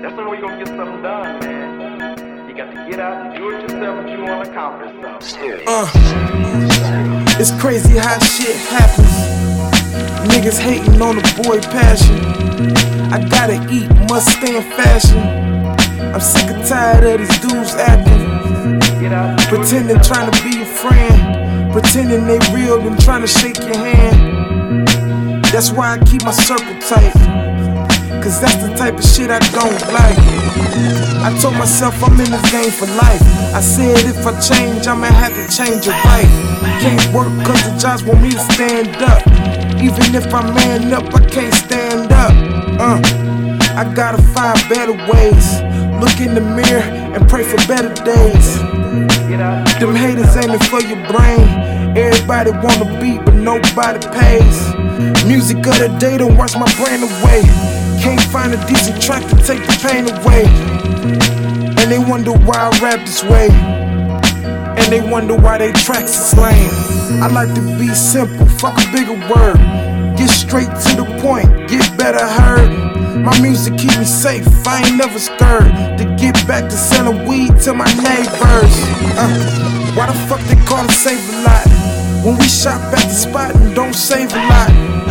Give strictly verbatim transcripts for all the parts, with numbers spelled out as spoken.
That's the only way you're gonna get something done, man. You got to get out and do it yourself if you want to accomplish something. Uh, it's crazy how shit happens. Niggas hating on the boy passion. I gotta eat, must stay in fashion. I'm sick and tired of these dudes acting, pretending trying to be a friend, pretending they real and trying to shake your hand. That's why I keep my circle tight, cause that's the type of shit I don't like. I told myself I'm in this game for life. I said if I change, I'ma have to change it right. Can't work cause the jobs want me to stand up. Even if I man up, I can't stand up. uh, I gotta find better ways. Look in the mirror and pray for better days. Them haters aiming for your brain. Everybody wanna beat but nobody pays. Music of the day don't wash my brain away. Can't find a decent track to take the pain away. And they wonder why I rap this way. And they wonder why they tracks is lame. I like to be simple, fuck a bigger word. Get straight to the point, get better heard. My music keep me safe, I ain't never scared to get back to selling weed to my neighbors. uh, Why the fuck they call it save a lot when we shop at the spot and don't save a lot?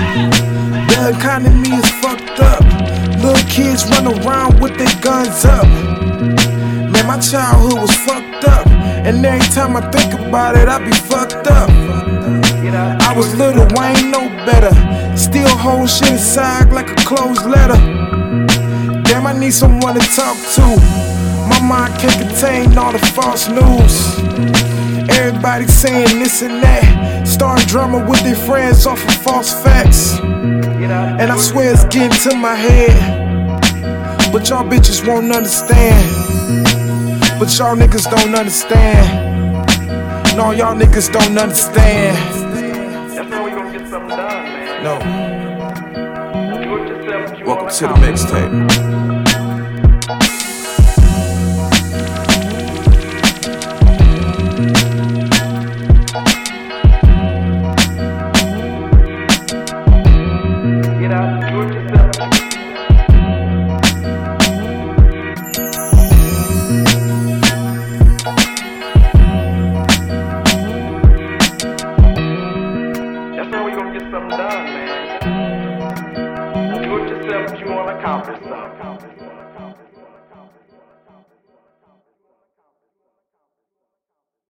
The economy is fucked up. Little kids run around with their guns up. Man, my childhood was fucked up, and every time I think about it, I be fucked up. I was little, I ain't no better. Still hold shit inside like a closed letter. Damn, I need someone to talk to. My mind can't contain all the false news. Everybody saying this and that, starting drama with their friends off of false facts. And I swear it's getting to my head, but y'all bitches won't understand. But y'all niggas don't understand. No, y'all niggas don't understand. That's the only way you're gonna get something done, man. No. Do it yourself if you Welcome want to the mixtape. Something done, man. Do it yourself if you want to accomplish something.